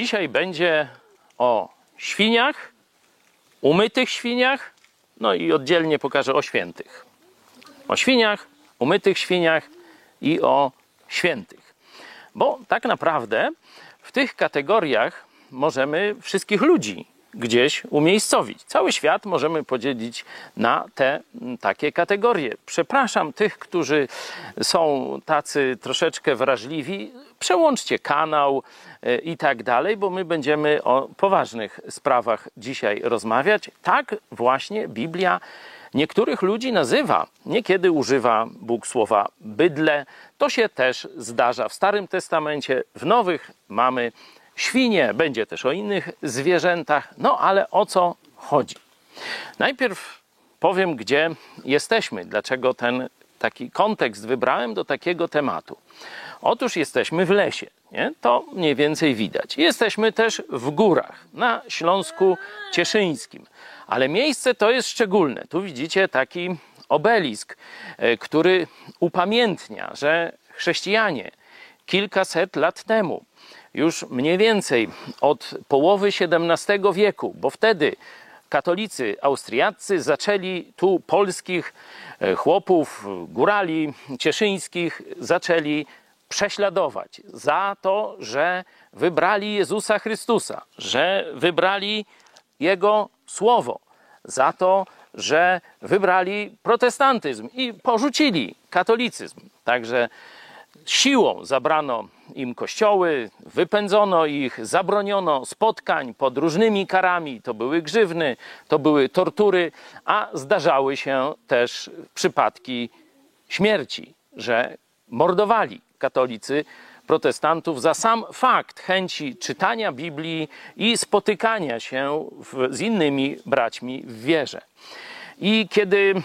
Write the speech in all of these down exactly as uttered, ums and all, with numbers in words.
dzisiaj będzie o świniach, umytych świniach, no i oddzielnie pokażę o świętych. O świniach, umytych świniach i o świętych. Bo tak naprawdę w tych kategoriach możemy wszystkich ludzi gdzieś umiejscowić. Cały świat możemy podzielić na te takie kategorie. Przepraszam tych, którzy są tacy troszeczkę wrażliwi, przełączcie kanał i tak dalej, bo my będziemy o poważnych sprawach dzisiaj rozmawiać. Tak właśnie Biblia niektórych ludzi nazywa. Niekiedy używa Bóg słowa bydlę. To się też zdarza w Starym Testamencie. W Nowych mamy świnie, będzie też o innych zwierzętach. No ale o co chodzi? Najpierw powiem, gdzie jesteśmy. Dlaczego ten taki kontekst wybrałem do takiego tematu. Otóż jesteśmy w lesie. Nie? To mniej więcej widać. Jesteśmy też w górach, na Śląsku Cieszyńskim. Ale miejsce to jest szczególne. Tu widzicie taki obelisk, który upamiętnia, że chrześcijanie kilkaset lat temu, już mniej więcej od połowy siedemnastego wieku, bo wtedy katolicy austriaccy zaczęli tu polskich chłopów, górali cieszyńskich, zaczęli prześladować za to, że wybrali Jezusa Chrystusa, że wybrali Jego Słowo, za to, że wybrali protestantyzm i porzucili katolicyzm. Także siłą zabrano im kościoły, wypędzono ich, zabroniono spotkań pod różnymi karami. To były grzywny, to były tortury, a zdarzały się też przypadki śmierci, że mordowali katolicy protestantów za sam fakt chęci czytania Biblii i spotykania się w, z innymi braćmi w wierze. I kiedy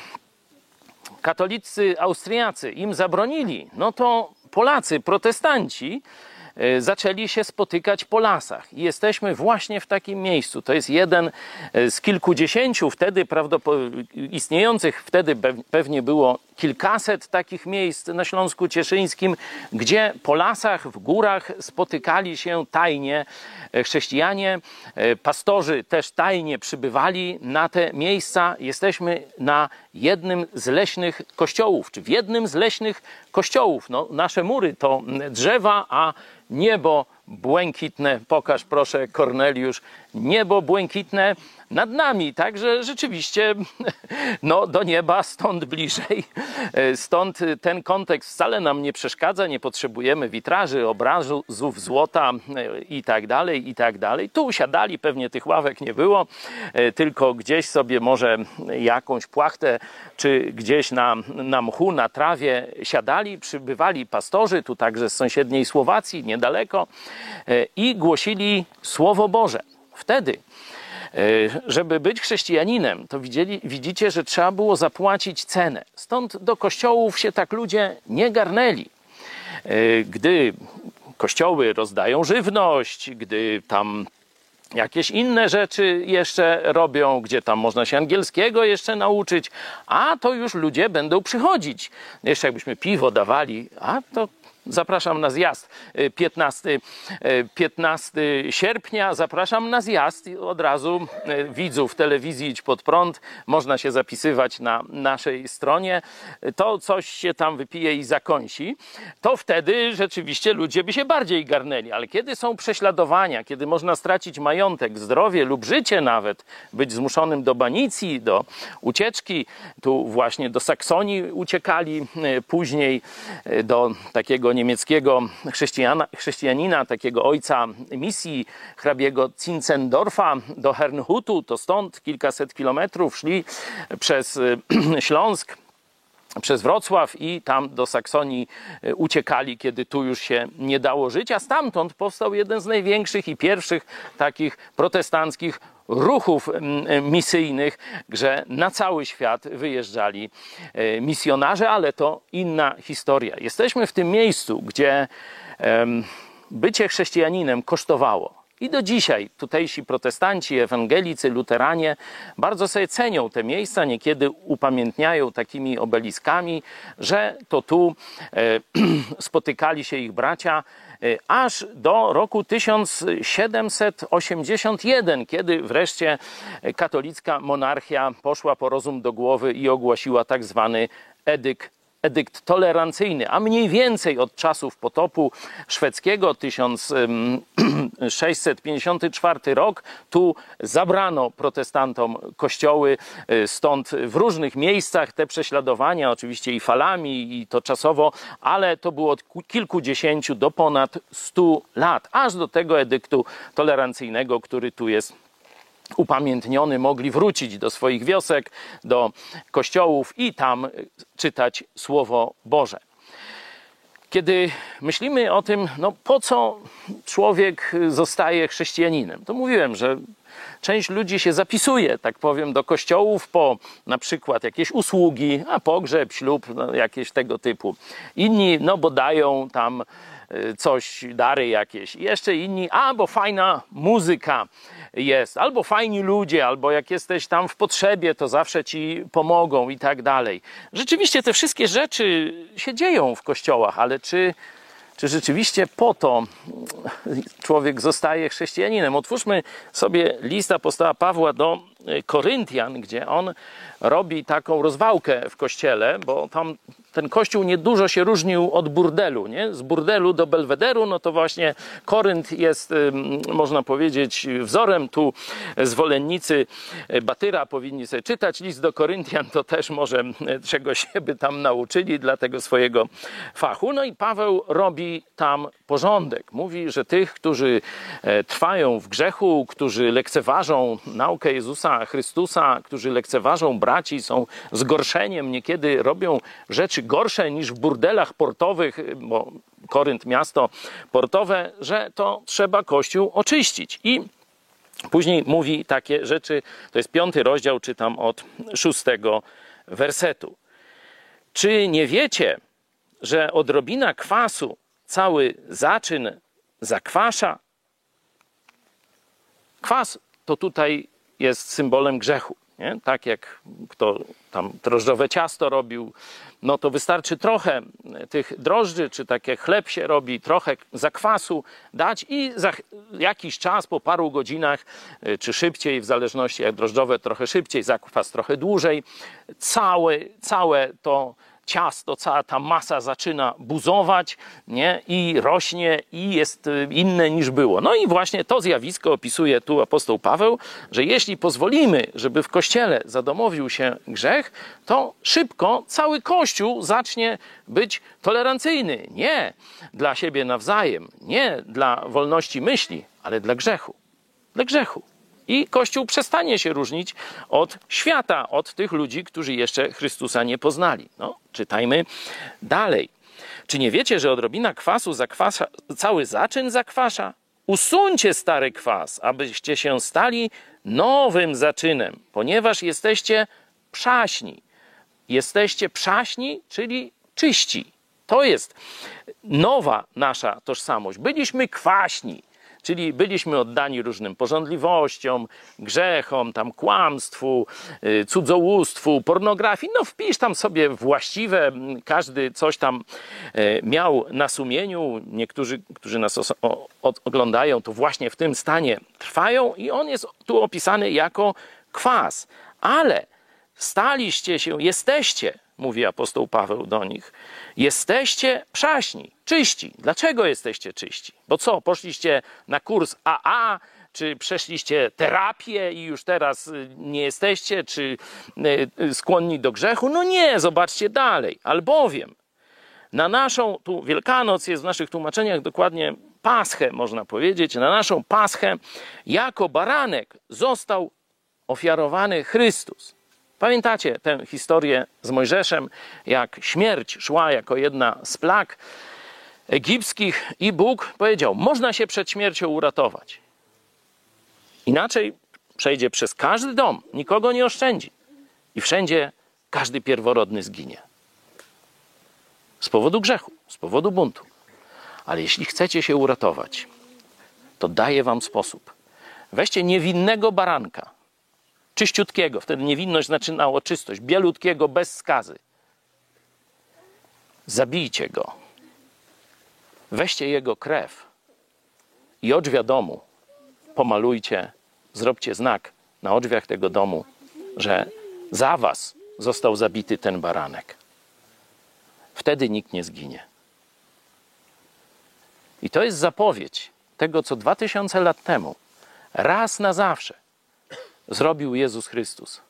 katolicy austriacy im zabronili, no to Polacy, protestanci, zaczęli się spotykać po lasach. I jesteśmy właśnie w takim miejscu. To jest jeden z kilkudziesięciu wtedy prawdopodobnie istniejących, wtedy pewnie było kilkaset takich miejsc na Śląsku Cieszyńskim, gdzie po lasach, w górach spotykali się tajnie chrześcijanie. Pastorzy też tajnie przybywali na te miejsca. Jesteśmy na jednym z leśnych kościołów, czy w jednym z leśnych kościołów. No, nasze mury to drzewa, a niebo błękitne, pokaż proszę Korneliusz, niebo błękitne nad nami, także rzeczywiście no, do nieba stąd bliżej. Stąd ten kontekst wcale nam nie przeszkadza, nie potrzebujemy witraży, obrazów, złota i tak dalej, i tak dalej. Tu siadali, pewnie tych ławek nie było, tylko gdzieś sobie może jakąś płachtę, czy gdzieś na, na mchu, na trawie siadali, przybywali pastorzy, tu także z sąsiedniej Słowacji, niedaleko, i głosili Słowo Boże. Wtedy, żeby być chrześcijaninem, to widzieli, widzicie, że trzeba było zapłacić cenę. Stąd do kościołów się tak ludzie nie garnęli. Gdy kościoły rozdają żywność, gdy tam jakieś inne rzeczy jeszcze robią, gdzie tam można się angielskiego jeszcze nauczyć, a to już ludzie będą przychodzić. Jeszcze jakbyśmy piwo dawali, a to zapraszam na zjazd piętnastego sierpnia, zapraszam na zjazd i od razu widzów telewizji Idź Pod Prąd, można się zapisywać na naszej stronie, to coś się tam wypije i zakąsi, to wtedy rzeczywiście ludzie by się bardziej garnęli, ale kiedy są prześladowania, kiedy można stracić majątek, zdrowie lub życie nawet, być zmuszonym do banicji, do ucieczki, tu właśnie do Saksonii uciekali, później do takiego niemieckiego chrześcijana, chrześcijanina, takiego ojca misji, hrabiego Zinzendorfa do Herrnhutu, to stąd kilkaset kilometrów szli przez Śląsk, przez Wrocław i tam do Saksonii uciekali, kiedy tu już się nie dało żyć, a stamtąd powstał jeden z największych i pierwszych takich protestanckich ruchów misyjnych, że na cały świat wyjeżdżali misjonarze, ale to inna historia. Jesteśmy w tym miejscu, gdzie bycie chrześcijaninem kosztowało. I do dzisiaj tutejsi protestanci, ewangelicy, luteranie bardzo sobie cenią te miejsca, niekiedy upamiętniają takimi obeliskami, że to tu e, spotykali się ich bracia aż do roku tysiąc siedemset osiemdziesiąt jeden, kiedy wreszcie katolicka monarchia poszła po rozum do głowy i ogłosiła tak zwany edykt Edykt tolerancyjny, a mniej więcej od czasów potopu szwedzkiego, tysiąc sześćset pięćdziesiąty czwarty rok, tu zabrano protestantom kościoły, stąd w różnych miejscach te prześladowania, oczywiście i falami, i to czasowo, ale to było od kilkudziesięciu do ponad stu lat, aż do tego edyktu tolerancyjnego, który tu jest upamiętniony, mogli wrócić do swoich wiosek, do kościołów i tam czytać Słowo Boże. Kiedy myślimy o tym, no po co człowiek zostaje chrześcijaninem, to mówiłem, że część ludzi się zapisuje, tak powiem, do kościołów po na przykład jakieś usługi, a pogrzeb, ślub, no, jakieś tego typu. Inni, no bo dają tam coś, dary jakieś. I jeszcze inni, a bo fajna muzyka jest, albo fajni ludzie, albo jak jesteś tam w potrzebie, to zawsze ci pomogą i tak dalej. Rzeczywiście te wszystkie rzeczy się dzieją w kościołach, ale czy, czy rzeczywiście po to człowiek zostaje chrześcijaninem? Otwórzmy sobie list apostoła Pawła do Koryntian, gdzie on robi taką rozwałkę w kościele, bo tam ten kościół niedużo się różnił od burdelu, nie? Z burdelu do belwederu, no to właśnie Korynt jest, można powiedzieć, wzorem. Tu zwolennicy Batyra powinni sobie czytać list do Koryntian, to też może czegoś się by tam nauczyli dla tego swojego fachu. No i Paweł robi tam porządek. Mówi, że tych, którzy trwają w grzechu, którzy lekceważą naukę Jezusa Chrystusa, którzy lekceważą braci, są zgorszeniem, niekiedy robią rzeczy gorsze niż w burdelach portowych, bo Korynt miasto portowe, że to trzeba Kościół oczyścić. I później mówi takie rzeczy, to jest piąty rozdział, czytam od szóstego wersetu. Czy nie wiecie, że odrobina kwasu cały zaczyn zakwasza? Kwas to tutaj jest symbolem grzechu. Nie? Tak jak kto tam drożdżowe ciasto robił, no to wystarczy trochę tych drożdży, czy tak jak chleb się robi, trochę zakwasu dać i za jakiś czas, po paru godzinach, czy szybciej, w zależności jak drożdżowe, trochę szybciej, zakwas trochę dłużej, całe, całe to ciasto, cała ta masa zaczyna buzować, nie? I rośnie i jest inne niż było. No i właśnie to zjawisko opisuje tu apostoł Paweł, że jeśli pozwolimy, żeby w Kościele zadomowił się grzech, to szybko cały Kościół zacznie być tolerancyjny. Nie dla siebie nawzajem, nie dla wolności myśli, ale dla grzechu. Dla grzechu. I Kościół przestanie się różnić od świata, od tych ludzi, którzy jeszcze Chrystusa nie poznali. No, czytajmy dalej. Czy nie wiecie, że odrobina kwasu zakwasza, cały zaczyn zakwasza? Usuńcie stary kwas, abyście się stali nowym zaczynem, ponieważ jesteście przaśni. Jesteście przaśni, czyli czyści. To jest nowa nasza tożsamość. Byliśmy kwaśni. Czyli byliśmy oddani różnym pożądliwościom, grzechom, tam kłamstwu, cudzołóstwu, pornografii. No wpisz tam sobie właściwe, każdy coś tam miał na sumieniu. Niektórzy, którzy nas oglądają, to właśnie w tym stanie trwają i on jest tu opisany jako kwas. Ale staliście się, jesteście, mówi apostoł Paweł do nich, jesteście przaśni, czyści. Dlaczego jesteście czyści? Bo co, poszliście na kurs A A, czy przeszliście terapię i już teraz nie jesteście, czy skłonni do grzechu? No nie, zobaczcie dalej. Albowiem na naszą, tu Wielkanoc jest w naszych tłumaczeniach dokładnie Paschę, można powiedzieć, na naszą Paschę jako baranek został ofiarowany Chrystus. Pamiętacie tę historię z Mojżeszem, jak śmierć szła jako jedna z plag egipskich i Bóg powiedział, można się przed śmiercią uratować. Inaczej przejdzie przez każdy dom, nikogo nie oszczędzi i wszędzie każdy pierworodny zginie. Z powodu grzechu, z powodu buntu. Ale jeśli chcecie się uratować, to daję wam sposób. Weźcie niewinnego baranka, czyściutkiego, wtedy niewinność zaczynało czystość, bielutkiego, bez skazy. Zabijcie go. weźcie jego krew i odrzwia domu pomalujcie, zróbcie znak na odrzwiach tego domu, że za was został zabity ten baranek. Wtedy nikt nie zginie. I to jest zapowiedź tego, co dwa tysiące lat temu raz na zawsze zrobił Jezus Chrystus.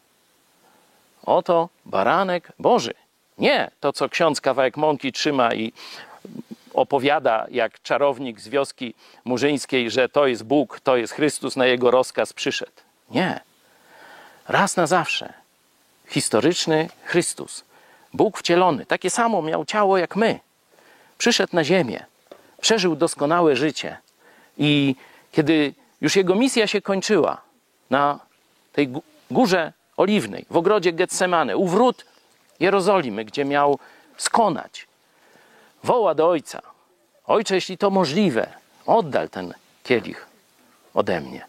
Oto baranek Boży. Nie to, co ksiądz kawałek mąki trzyma i opowiada jak czarownik z wioski murzyńskiej, że to jest Bóg, to jest Chrystus, na jego rozkaz przyszedł. Nie. Raz na zawsze. Historyczny Chrystus. Bóg wcielony. Takie samo miał ciało jak my. Przyszedł na ziemię. Przeżył doskonałe życie. I kiedy już jego misja się kończyła na tej górze oliwnej, w ogrodzie Getsemane, u wrót Jerozolimy, gdzie miał skonać, woła do Ojca: Ojcze, jeśli to możliwe, oddal ten kielich ode mnie.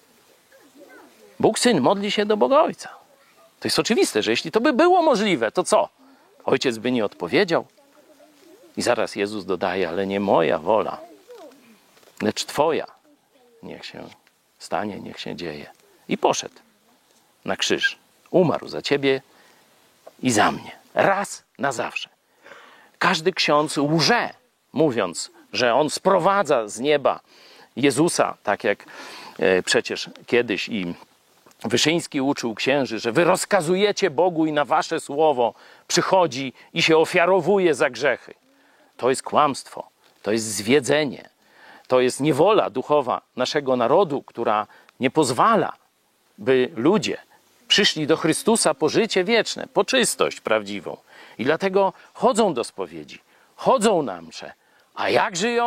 Bóg Syn modli się do Boga Ojca. To jest oczywiste, że jeśli to by było możliwe, to co? Ojciec by nie odpowiedział. I zaraz Jezus dodaje: ale nie moja wola, lecz Twoja niech się stanie, niech się dzieje. I poszedł na krzyż. Umarł za ciebie i za mnie. Raz na zawsze. Każdy ksiądz łże, mówiąc, że on sprowadza z nieba Jezusa, tak jak e, przecież kiedyś i Wyszyński uczył księży, że wy rozkazujecie Bogu i na wasze słowo przychodzi i się ofiarowuje za grzechy. To jest kłamstwo, to jest zwiedzenie, to jest niewola duchowa naszego narodu, która nie pozwala, by ludzie przyszli do Chrystusa po życie wieczne, po czystość prawdziwą. I dlatego chodzą do spowiedzi, chodzą na msze. A jak żyją?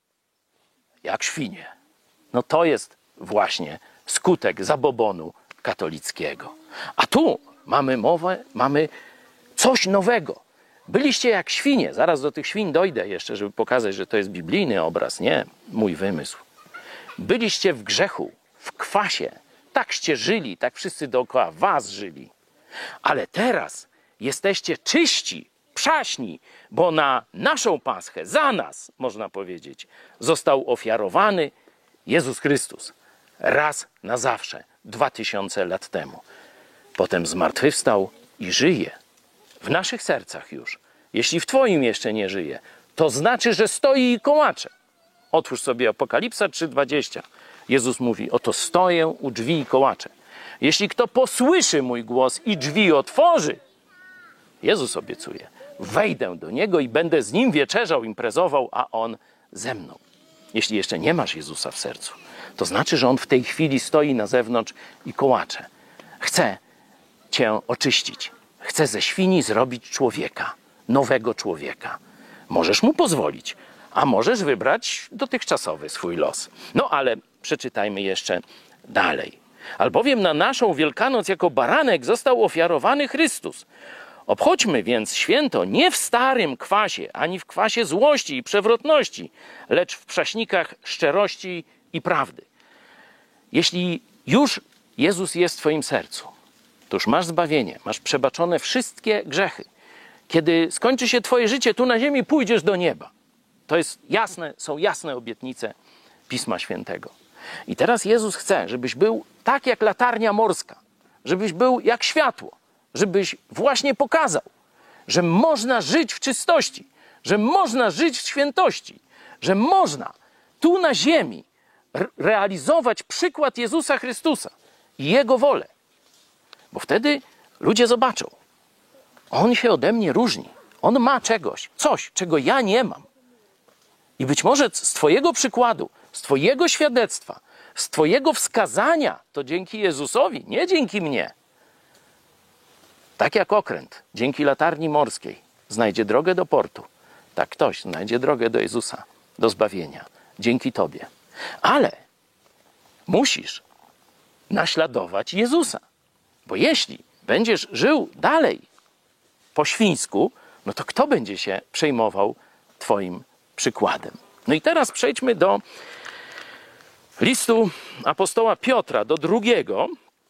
Jak świnie. No to jest właśnie skutek zabobonu katolickiego. A tu mamy mowę, mamy coś nowego. Byliście jak świnie. Zaraz do tych świń dojdę jeszcze, żeby pokazać, że to jest biblijny obraz, nie mój wymysł. Byliście w grzechu, w kwasie. Takście żyli, tak wszyscy dookoła was żyli. Ale teraz jesteście czyści, przaśni, bo na naszą paschę, za nas, można powiedzieć, został ofiarowany Jezus Chrystus. Raz na zawsze, dwa tysiące lat temu. Potem zmartwychwstał i żyje. W naszych sercach już. Jeśli w twoim jeszcze nie żyje, to znaczy, że stoi i kołacze. Otwórz sobie Apokalipsa trzy dwadzieścia. Jezus mówi: oto stoję u drzwi i kołaczę. Jeśli kto posłyszy mój głos i drzwi otworzy, Jezus obiecuje, wejdę do Niego i będę z Nim wieczerzał, imprezował, a On ze mną. Jeśli jeszcze nie masz Jezusa w sercu, to znaczy, że On w tej chwili stoi na zewnątrz i kołacze. Chce cię oczyścić. Chce ze świni zrobić człowieka, nowego człowieka. Możesz Mu pozwolić, a możesz wybrać dotychczasowy swój los. No ale przeczytajmy jeszcze dalej. Albowiem na naszą Wielkanoc jako baranek został ofiarowany Chrystus. Obchodźmy więc święto nie w starym kwasie, ani w kwasie złości i przewrotności, lecz w prześnikach szczerości i prawdy. Jeśli już Jezus jest w twoim sercu, to już masz zbawienie, masz przebaczone wszystkie grzechy. Kiedy skończy się twoje życie tu na ziemi, pójdziesz do nieba. To jest jasne, są jasne obietnice Pisma Świętego. I teraz Jezus chce, żebyś był tak jak latarnia morska, żebyś był jak światło, żebyś właśnie pokazał, że można żyć w czystości, że można żyć w świętości, że można tu na ziemi realizować przykład Jezusa Chrystusa i Jego wolę. Bo wtedy ludzie zobaczą, On się ode mnie różni, On ma czegoś, coś, czego ja nie mam. I być może z twojego przykładu, z twojego świadectwa, z twojego wskazania, to dzięki Jezusowi, nie dzięki mnie. Tak jak okręt, dzięki latarni morskiej znajdzie drogę do portu, tak ktoś znajdzie drogę do Jezusa, do zbawienia, dzięki tobie. Ale musisz naśladować Jezusa, bo jeśli będziesz żył dalej po świńsku, no to kto będzie się przejmował twoim przykładem? No i teraz przejdźmy do listu apostoła Piotra, do drugiego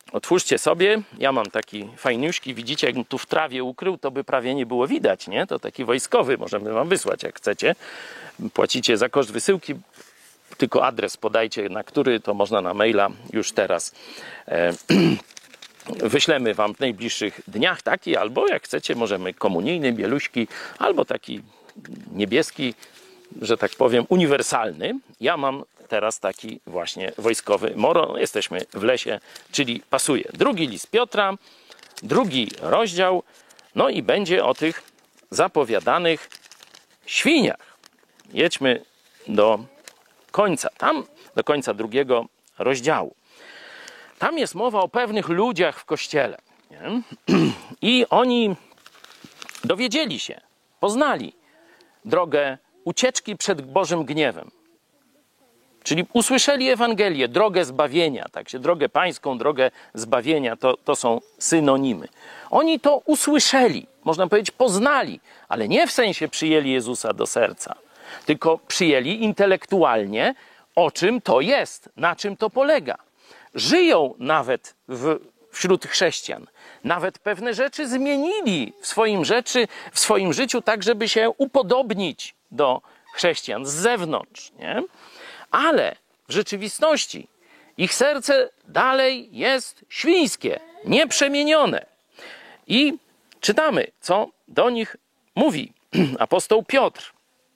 otwórzcie sobie, ja mam taki fajniuszki, widzicie, jakbym tu w trawie ukrył, to by prawie nie było widać, nie? To taki wojskowy, możemy wam wysłać, jak chcecie. Płacicie za koszt wysyłki, tylko adres podajcie, na który, to można na maila już teraz. E, wyślemy wam w najbliższych dniach taki, albo jak chcecie, możemy komunijny, bieluśki, albo taki niebieski, że tak powiem, uniwersalny. Ja mam teraz taki właśnie wojskowy moro. Jesteśmy w lesie, czyli pasuje. Drugi list Piotra, drugi rozdział, no i będzie o tych zapowiadanych świniach. Jedźmy do końca, tam do końca drugiego rozdziału. Tam jest mowa o pewnych ludziach w Kościele. Nie? I oni dowiedzieli się, poznali drogę ucieczki przed Bożym gniewem. Czyli usłyszeli Ewangelię, drogę zbawienia, tak się, drogę pańską, drogę zbawienia, to, to są synonimy. Oni to usłyszeli, można powiedzieć poznali, ale nie w sensie przyjęli Jezusa do serca, tylko przyjęli intelektualnie, o czym to jest, na czym to polega. Żyją nawet w, wśród chrześcijan. Nawet pewne rzeczy zmienili w swoim, rzeczy, w swoim życiu tak, żeby się upodobnić do chrześcijan z zewnątrz. Nie? Ale w rzeczywistości ich serce dalej jest świńskie, nieprzemienione. I czytamy, co do nich mówi apostoł Piotr.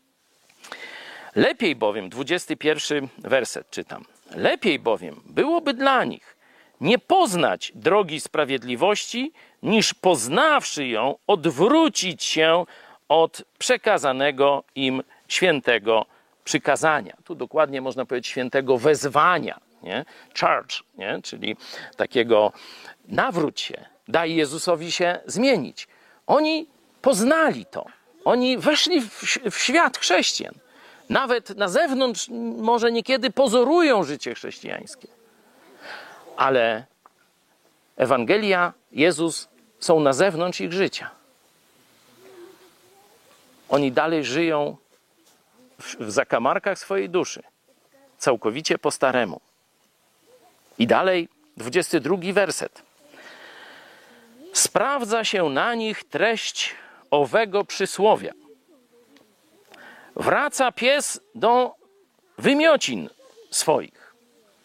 Lepiej bowiem, dwudziesty pierwszy werset czytam, lepiej bowiem byłoby dla nich nie poznać drogi sprawiedliwości, niż poznawszy ją, odwrócić się od przekazanego im świętego przykazania. Tu dokładnie można powiedzieć świętego wezwania, nie? Charge, nie? Czyli takiego nawróć się, daj Jezusowi się zmienić. Oni poznali to. Oni weszli w, w świat chrześcijan. Nawet na zewnątrz może niekiedy pozorują życie chrześcijańskie. Ale Ewangelia, Jezus są na zewnątrz ich życia. Oni dalej żyją w, w zakamarkach swojej duszy. Całkowicie po staremu. I dalej dwudziesty drugi werset. Sprawdza się na nich treść owego przysłowia. Wraca pies do wymiocin swoich.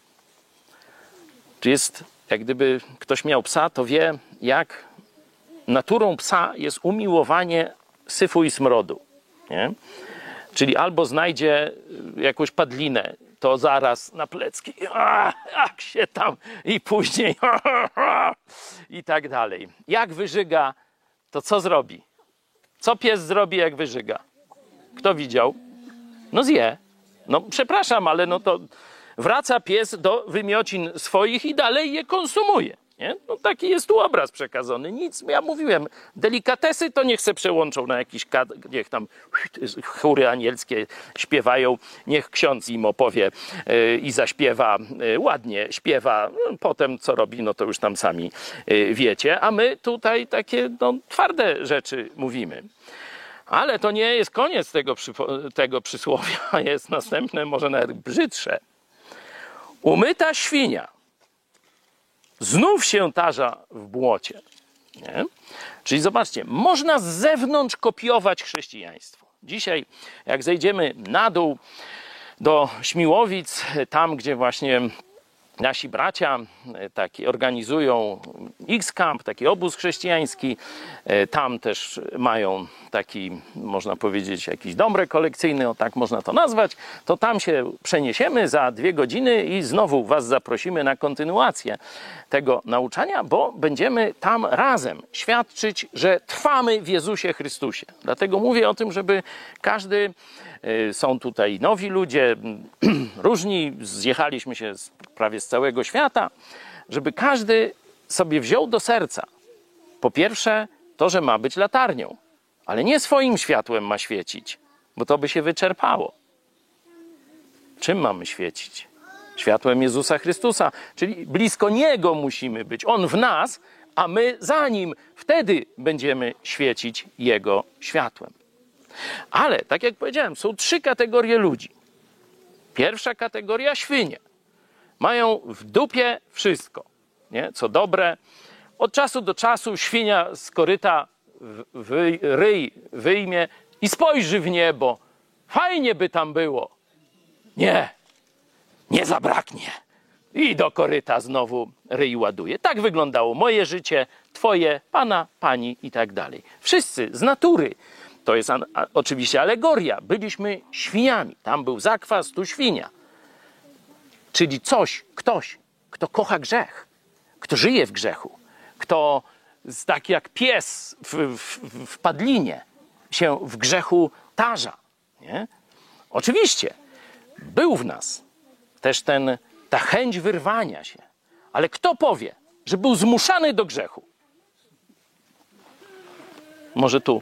To jest, jak gdyby ktoś miał psa, to wie, jak naturą psa jest umiłowanie syfu i smrodu. Nie? Czyli albo znajdzie jakąś padlinę, to zaraz na plecki, a, jak się tam, i później i tak dalej. Jak wyżyga, to co zrobi? Co pies zrobi, jak wyżyga? Kto widział? No zje. No przepraszam, ale no to wraca pies do wymiocin swoich i dalej je konsumuje. Nie? No taki jest tu obraz przekazany. Nic, ja mówiłem, delikatesy to niech se przełączą na jakiś, niech tam chóry anielskie śpiewają, niech ksiądz im opowie yy, i zaśpiewa, yy, ładnie śpiewa, no, potem co robi, no to już tam sami yy, wiecie, a my tutaj takie no, twarde rzeczy mówimy. Ale to nie jest koniec tego, tego przysłowia, jest następne, może nawet brzydsze. Umyta świnia znów się tarza w błocie. Nie? Czyli zobaczcie, można z zewnątrz kopiować chrześcijaństwo. Dzisiaj, jak zejdziemy na dół do Śmiłowic, tam gdzie właśnie nasi bracia taki organizują X-Camp, taki obóz chrześcijański. Tam też mają taki, można powiedzieć, jakiś dom rekolekcyjny, o tak można to nazwać. To tam się przeniesiemy za dwie godziny i znowu was zaprosimy na kontynuację tego nauczania, bo będziemy tam razem świadczyć, że trwamy w Jezusie Chrystusie. Dlatego mówię o tym, żeby każdy, są tutaj nowi ludzie, różni, zjechaliśmy się z, prawie z całego świata, żeby każdy sobie wziął do serca, po pierwsze, to, że ma być latarnią, ale nie swoim światłem ma świecić, bo to by się wyczerpało. Czym mamy świecić? Światłem Jezusa Chrystusa, czyli blisko Niego musimy być. On w nas, a my za Nim. Wtedy będziemy świecić Jego światłem. Ale, tak jak powiedziałem, są trzy kategorie ludzi. Pierwsza kategoria, świnie. Mają w dupie wszystko. nie? Co dobre. Od czasu do czasu świnia z koryta wy, ryj wyjmie i spojrzy w niebo. Fajnie by tam było. Nie, nie zabraknie. I do koryta znowu ryj ładuje. Tak wyglądało moje życie, twoje, pana, pani i tak dalej. Wszyscy z natury. To jest a, a, oczywiście alegoria. Byliśmy świniami. Tam był zakwas, tu świnia. Czyli coś, ktoś, kto kocha grzech, kto żyje w grzechu, kto tak jak pies w, w, w padlinie się w grzechu tarza. Nie? Oczywiście był w nas też ten, ta chęć wyrwania się. Ale kto powie, że był zmuszany do grzechu? Może tu.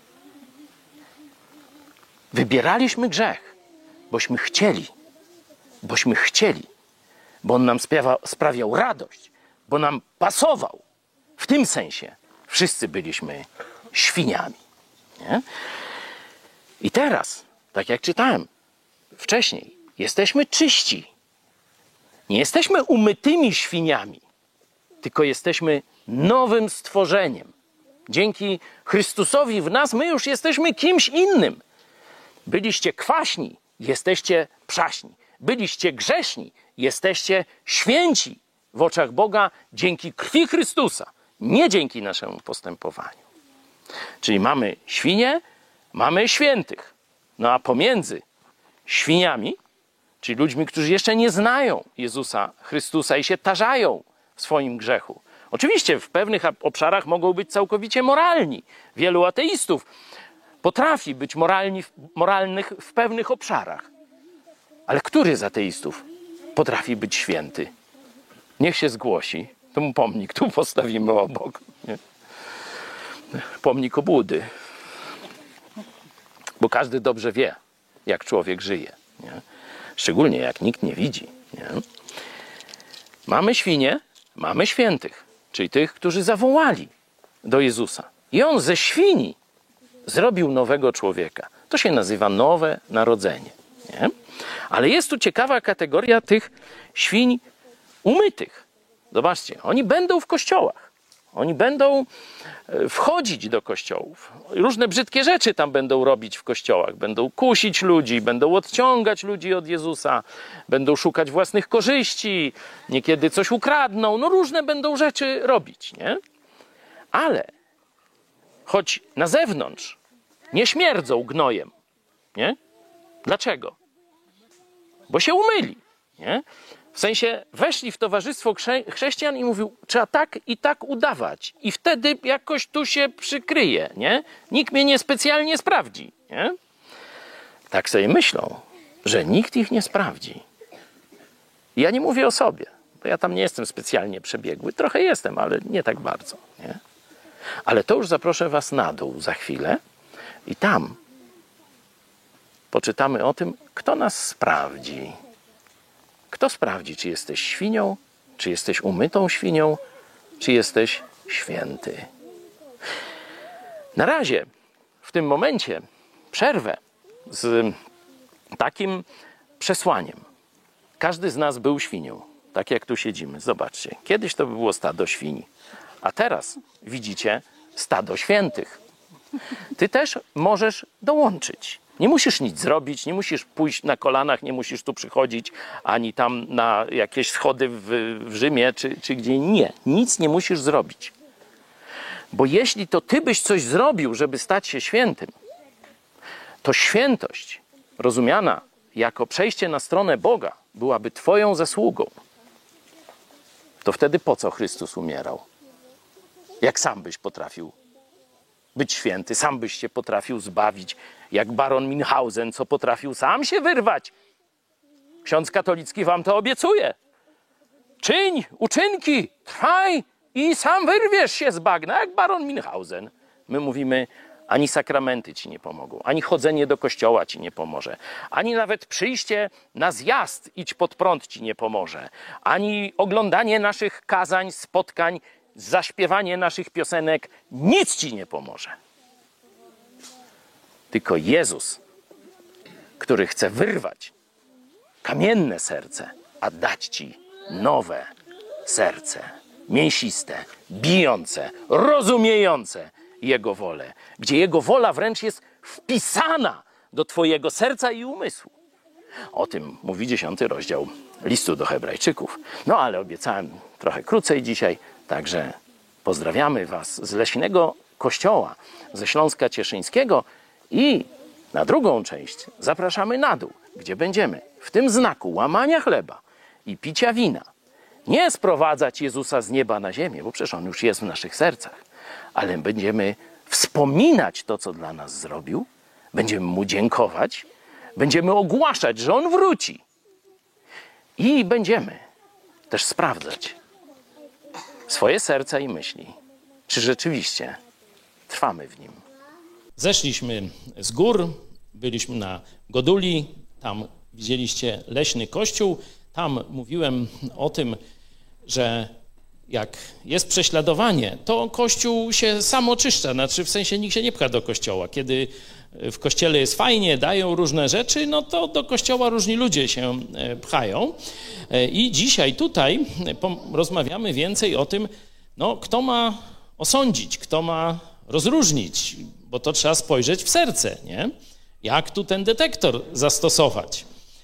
Wybieraliśmy grzech, bośmy chcieli. Bośmy chcieli. Bo on nam sprawiał, sprawiał radość. Bo nam pasował. W tym sensie wszyscy byliśmy świniami. Nie? I teraz, tak jak czytałem wcześniej, jesteśmy czyści. Nie jesteśmy umytymi świniami, tylko jesteśmy nowym stworzeniem. Dzięki Chrystusowi w nas my już jesteśmy kimś innym. Byliście kwaśni, jesteście przaśni. Byliście grzeszni, jesteście święci w oczach Boga dzięki krwi Chrystusa, nie dzięki naszemu postępowaniu. Czyli mamy świnie, mamy świętych. No a pomiędzy świniami, czyli ludźmi, którzy jeszcze nie znają Jezusa Chrystusa i się tarzają w swoim grzechu. Oczywiście w pewnych obszarach mogą być całkowicie moralni. Wielu ateistów potrafi być moralni, moralnych w pewnych obszarach. Ale który z ateistów potrafi być święty? Niech się zgłosi. To mu pomnik tu postawimy obok. Nie? Pomnik obłudy. Bo każdy dobrze wie, jak człowiek żyje. Nie? Szczególnie jak nikt nie widzi. Nie? Mamy świnie, mamy świętych, czyli tych, którzy zawołali do Jezusa. I on ze świni zrobił nowego człowieka. To się nazywa nowe narodzenie. Nie? Ale jest tu ciekawa kategoria tych świń umytych. Zobaczcie, oni będą w kościołach. Oni będą wchodzić do kościołów. Różne brzydkie rzeczy tam będą robić w kościołach. Będą kusić ludzi, będą odciągać ludzi od Jezusa, będą szukać własnych korzyści, niekiedy coś ukradną. No różne będą rzeczy robić, nie? Ale choć na zewnątrz nie śmierdzą gnojem, nie? Dlaczego? Bo się umyli, nie? W sensie weszli w towarzystwo chrze chrześcijan i mówił, trzeba tak i tak udawać. I wtedy jakoś tu się przykryje, nie? Nikt mnie niespecjalnie sprawdzi, nie? Tak sobie myślą, że nikt ich nie sprawdzi. I ja nie mówię o sobie, bo ja tam nie jestem specjalnie przebiegły. Trochę jestem, ale nie tak bardzo, nie? Ale to już zaproszę was na dół za chwilę i tam poczytamy o tym, kto nas sprawdzi. Kto sprawdzi, czy jesteś świnią, czy jesteś umytą świnią, czy jesteś święty. Na razie, w tym momencie, przerwę z takim przesłaniem. Każdy z nas był świnią, tak jak tu siedzimy. Zobaczcie, kiedyś to by było stado świni, a teraz widzicie stado świętych. Ty też możesz dołączyć. Nie musisz nic zrobić, nie musisz pójść na kolanach, nie musisz tu przychodzić, ani tam na jakieś schody w, w Rzymie, czy, czy gdzie. Nie, nic nie musisz zrobić. Bo jeśli to ty byś coś zrobił, żeby stać się świętym, to świętość, rozumiana jako przejście na stronę Boga, byłaby twoją zasługą. To wtedy po co Chrystus umierał? Jak sam byś potrafił być święty, sam byś się potrafił zbawić, jak baron Münchhausen, co potrafił sam się wyrwać. Ksiądz katolicki wam to obiecuje. Czyń uczynki, trwaj i sam wyrwiesz się z bagna, jak baron Münchhausen. My mówimy, ani sakramenty ci nie pomogą, ani chodzenie do kościoła ci nie pomoże, ani nawet przyjście na zjazd, idź pod prąd ci nie pomoże, ani oglądanie naszych kazań, spotkań, zaśpiewanie naszych piosenek, nic ci nie pomoże. Tylko Jezus, który chce wyrwać kamienne serce, a dać ci nowe serce. mięsiste, bijące, rozumiejące Jego wolę, gdzie Jego wola wręcz jest wpisana do twojego serca i umysłu. O tym mówi dziesiąty rozdział listu do Hebrajczyków. No ale obiecałem trochę krócej dzisiaj, także pozdrawiamy was z Leśnego Kościoła, ze Śląska Cieszyńskiego i na drugą część zapraszamy na dół, gdzie będziemy w tym znaku łamania chleba i picia wina nie sprowadzać Jezusa z nieba na ziemię, bo przecież On już jest w naszych sercach, ale będziemy wspominać to, co dla nas zrobił, będziemy Mu dziękować, będziemy ogłaszać, że On wróci i będziemy też sprawdzać swoje serca i myśli, czy rzeczywiście trwamy w Nim. Zeszliśmy z gór, byliśmy na Goduli, tam widzieliście Leśny Kościół. Tam mówiłem o tym, że jak jest prześladowanie, to Kościół się sam oczyszcza, znaczy w sensie nikt się nie pcha do Kościoła. Kiedy w Kościele jest fajnie, dają różne rzeczy, no to do Kościoła różni ludzie się pchają. I dzisiaj tutaj rozmawiamy więcej o tym, no, kto ma osądzić, kto ma rozróżnić, bo to trzeba spojrzeć w serce, nie? Jak tu ten detektor zastosować?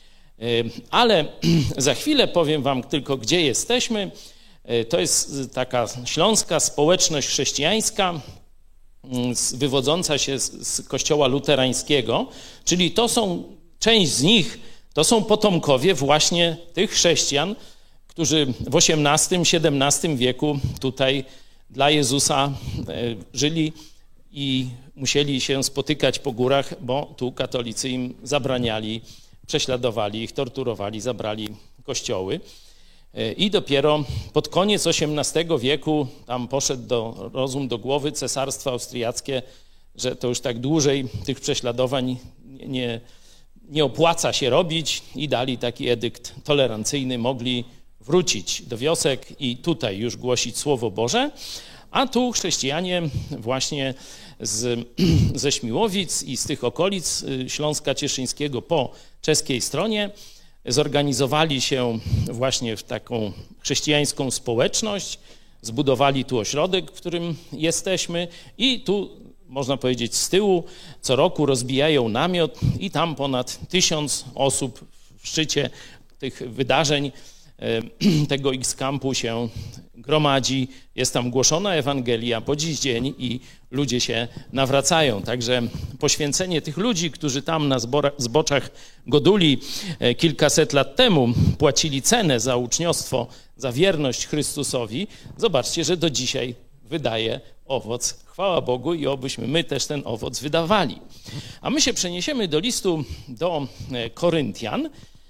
Ale za chwilę powiem wam tylko, gdzie jesteśmy. To jest taka śląska społeczność chrześcijańska, wywodząca się z kościoła luterańskiego, czyli to są, część z nich to są potomkowie właśnie tych chrześcijan, którzy w osiemnastym, siedemnastym wieku tutaj dla Jezusa żyli i musieli się spotykać po górach, bo tu katolicy im zabraniali, prześladowali ich, torturowali, zabrali kościoły. I dopiero pod koniec osiemnastego wieku tam poszedł do, rozum do głowy cesarstwo austriackie, że to już tak dłużej tych prześladowań nie, nie opłaca się robić i dali taki edykt tolerancyjny, mogli wrócić do wiosek i tutaj już głosić Słowo Boże, a tu chrześcijanie właśnie z, ze Śmiłowic i z tych okolic Śląska Cieszyńskiego po czeskiej stronie zorganizowali się właśnie w taką chrześcijańską społeczność, zbudowali tu ośrodek, w którym jesteśmy i tu, można powiedzieć, z tyłu co roku rozbijają namiot i tam ponad tysiąc osób w szczycie tych wydarzeń tego X-Campu się gromadzi, jest tam głoszona Ewangelia po dziś dzień i ludzie się nawracają. Także poświęcenie tych ludzi, którzy tam na zboczach Goduli kilkaset lat temu płacili cenę za uczniostwo, za wierność Chrystusowi, zobaczcie, że do dzisiaj wydaje owoc. Chwała Bogu i obyśmy my też ten owoc wydawali. A my się przeniesiemy do listu do Koryntian.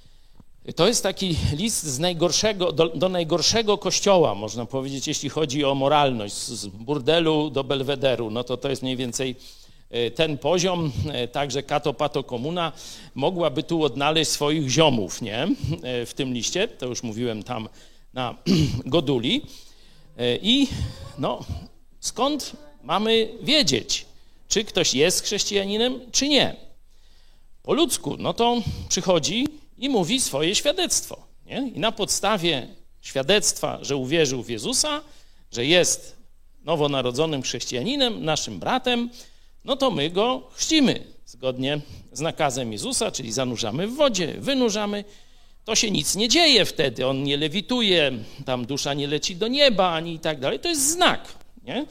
To jest taki list z najgorszego, do, do najgorszego kościoła, można powiedzieć, jeśli chodzi o moralność, z burdelu do belwederu, no to to jest mniej więcej ten poziom, także kato pato komuna mogłaby tu odnaleźć swoich ziomów, nie? W tym liście, to już mówiłem tam na Goduli. I no, skąd mamy wiedzieć, czy ktoś jest chrześcijaninem, czy nie? Po ludzku, no to przychodzi i mówi swoje świadectwo. Nie? I na podstawie świadectwa, że uwierzył w Jezusa, że jest nowonarodzonym chrześcijaninem, naszym bratem, no to my go chrzcimy zgodnie z nakazem Jezusa, czyli zanurzamy w wodzie, wynurzamy. To się nic nie dzieje wtedy, on nie lewituje, tam dusza nie leci do nieba, ani i tak dalej. To jest znak, nie?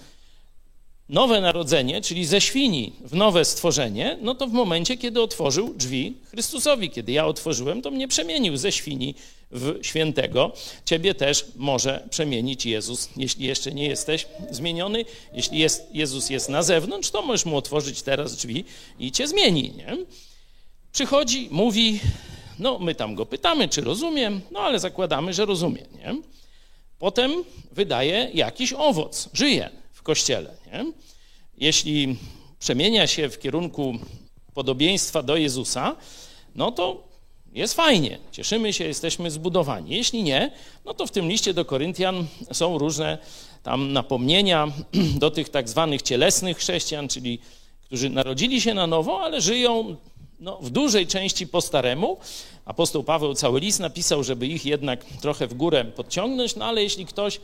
Nowe narodzenie, czyli ze świni w nowe stworzenie, no to w momencie, kiedy otworzył drzwi Chrystusowi. Kiedy ja otworzyłem, to mnie przemienił ze świni w świętego. Ciebie też może przemienić Jezus, jeśli jeszcze nie jesteś zmieniony. Jeśli jest, Jezus jest na zewnątrz, to możesz mu otworzyć teraz drzwi i cię zmieni, nie? Przychodzi, mówi, no my tam go pytamy, czy rozumiem, no ale zakładamy, że rozumie, nie? Potem wydaje jakiś owoc, żyje w Kościele, nie? Jeśli przemienia się w kierunku podobieństwa do Jezusa, no to jest fajnie, cieszymy się, jesteśmy zbudowani. Jeśli nie, no to w tym liście do Koryntian są różne tam napomnienia do tych tak zwanych cielesnych chrześcijan, czyli którzy narodzili się na nowo, ale żyją no, w dużej części po staremu. Apostoł Paweł cały list napisał, żeby ich jednak trochę w górę podciągnąć, no ale jeśli ktoś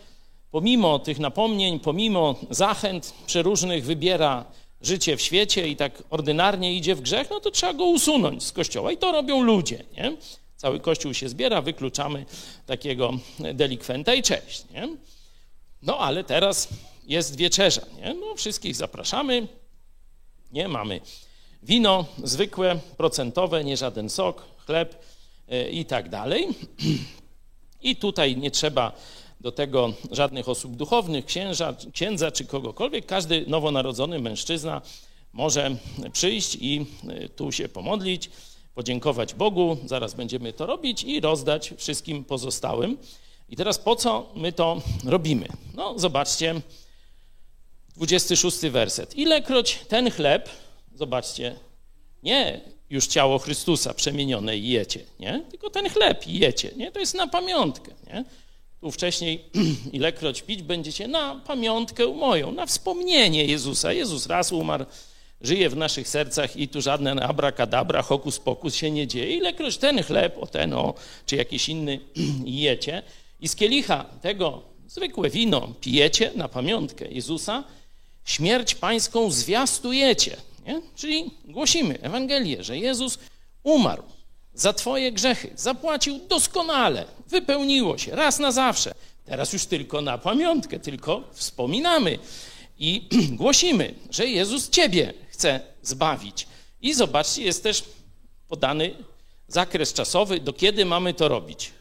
pomimo tych napomnień, pomimo zachęt przeróżnych wybiera życie w świecie i tak ordynarnie idzie w grzech, no to trzeba go usunąć z kościoła. I to robią ludzie, nie? Cały kościół się zbiera, wykluczamy takiego delikwenta i cześć, nie? No ale teraz jest wieczerza, nie? No wszystkich zapraszamy, nie? Mamy wino zwykłe, procentowe, nie żaden sok, chleb yy, i tak dalej. I tutaj nie trzeba do tego żadnych osób duchownych, księża, księdza czy kogokolwiek. Każdy nowonarodzony mężczyzna może przyjść i tu się pomodlić, podziękować Bogu, zaraz będziemy to robić i rozdać wszystkim pozostałym. I teraz po co my to robimy? No zobaczcie, dwudziesty szósty werset. Ilekroć ten chleb, zobaczcie, nie już ciało Chrystusa przemienione i jecie, nie? Tylko ten chleb i jecie, nie? To jest na pamiątkę, nie? Tu wcześniej, ilekroć pić będziecie na pamiątkę moją, na wspomnienie Jezusa. Jezus raz umarł, żyje w naszych sercach i tu żadne abracadabra, hokus pokus się nie dzieje. Ilekroć ten chleb, o ten, o, czy jakiś inny jecie i z kielicha tego zwykłe wino pijecie na pamiątkę Jezusa, śmierć pańską zwiastujecie. Nie? Czyli głosimy Ewangelię, że Jezus umarł za twoje grzechy, zapłacił doskonale, wypełniło się raz na zawsze. Teraz już tylko na pamiątkę, tylko wspominamy i głosimy, że Jezus ciebie chce zbawić. I zobaczcie, jest też podany zakres czasowy, do kiedy mamy to robić.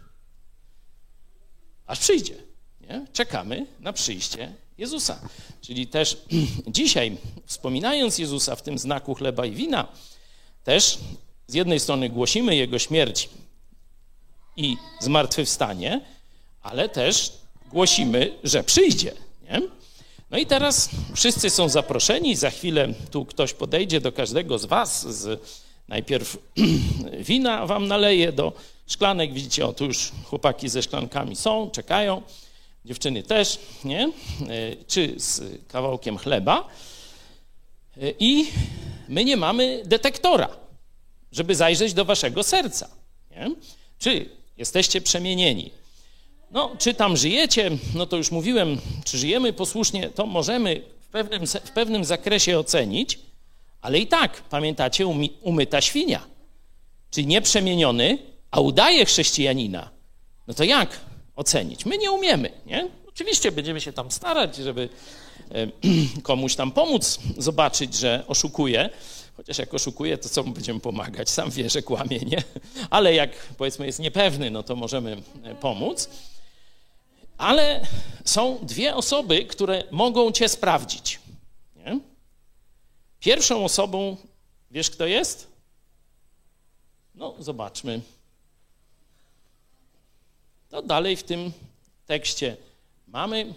Aż przyjdzie. Nie? Czekamy na przyjście Jezusa. Czyli też dzisiaj, wspominając Jezusa w tym znaku chleba i wina, też z jednej strony głosimy Jego śmierć i zmartwychwstanie, ale też głosimy, że przyjdzie. Nie? No i teraz wszyscy są zaproszeni, za chwilę tu ktoś podejdzie do każdego z was, z, najpierw wina wam naleje do szklanek, widzicie, o tu już chłopaki ze szklankami są, czekają, dziewczyny też, nie? Czy z kawałkiem chleba i my nie mamy detektora, żeby zajrzeć do waszego serca. Nie? Czy jesteście przemienieni? No, czy tam żyjecie, no to już mówiłem, czy żyjemy posłusznie, to możemy w pewnym, w pewnym zakresie ocenić, ale i tak, pamiętacie, umi, umyta świnia, czyli nie przemieniony, a udaje chrześcijanina. No to jak ocenić? My nie umiemy, nie? Oczywiście będziemy się tam starać, żeby komuś tam pomóc zobaczyć, że oszukuje, chociaż jak oszukuje, to co mu będziemy pomagać? Sam wie, że kłamie, nie? Ale jak, powiedzmy, jest niepewny, no to możemy pomóc. Ale są dwie osoby, które mogą cię sprawdzić. Nie? Pierwszą osobą, wiesz kto jest? No, zobaczmy. To dalej w tym tekście mamy.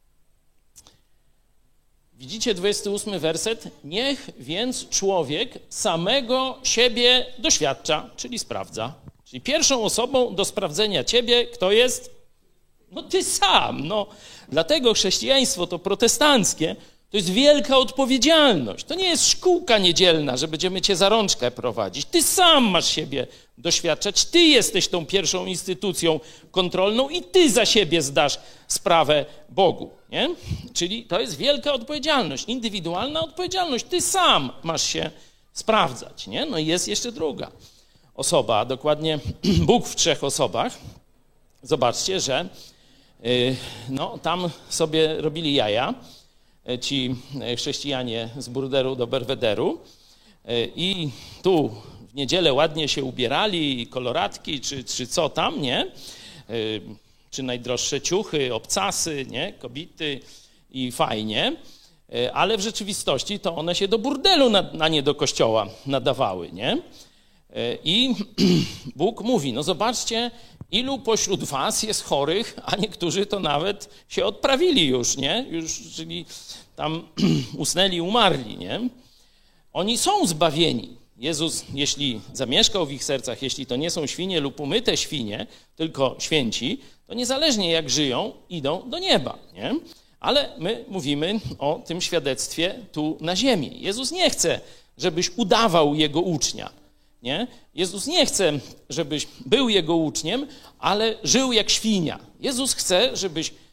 Widzicie dwudziesty ósmy werset? Niech więc człowiek samego siebie doświadcza, czyli sprawdza. Czyli pierwszą osobą do sprawdzenia ciebie, kto jest? No ty sam. No. Dlatego chrześcijaństwo to protestanckie to jest wielka odpowiedzialność. To nie jest szkółka niedzielna, że będziemy cię za rączkę prowadzić. Ty sam masz siebie doświadczać. Ty jesteś tą pierwszą instytucją kontrolną i ty za siebie zdasz sprawę Bogu. Nie? Czyli to jest wielka odpowiedzialność, indywidualna odpowiedzialność. Ty sam masz się sprawdzać. Nie? No i jest jeszcze druga osoba, dokładnie Bóg w trzech osobach. Zobaczcie, że yy, no, tam sobie robili jaja ci chrześcijanie z burderu do Belwederu i tu w niedzielę ładnie się ubierali, koloratki czy, czy co tam, nie? Czy najdroższe ciuchy, obcasy, nie? Kobity i fajnie, ale w rzeczywistości to one się do burdelu, a nie do kościoła nadawały, nie? I Bóg mówi, no zobaczcie, ilu pośród was jest chorych, a niektórzy to nawet się odprawili już, nie? Już, czyli tam usnęli, umarli, nie? Oni są zbawieni. Jezus, jeśli zamieszkał w ich sercach, jeśli to nie są świnie lub umyte świnie, tylko święci, to niezależnie jak żyją, idą do nieba, nie? Ale my mówimy o tym świadectwie tu na ziemi. Jezus nie chce, żebyś udawał Jego ucznia. Nie? Jezus nie chce, żebyś był Jego uczniem, ale żył jak świnia. Jezus chce, żebyś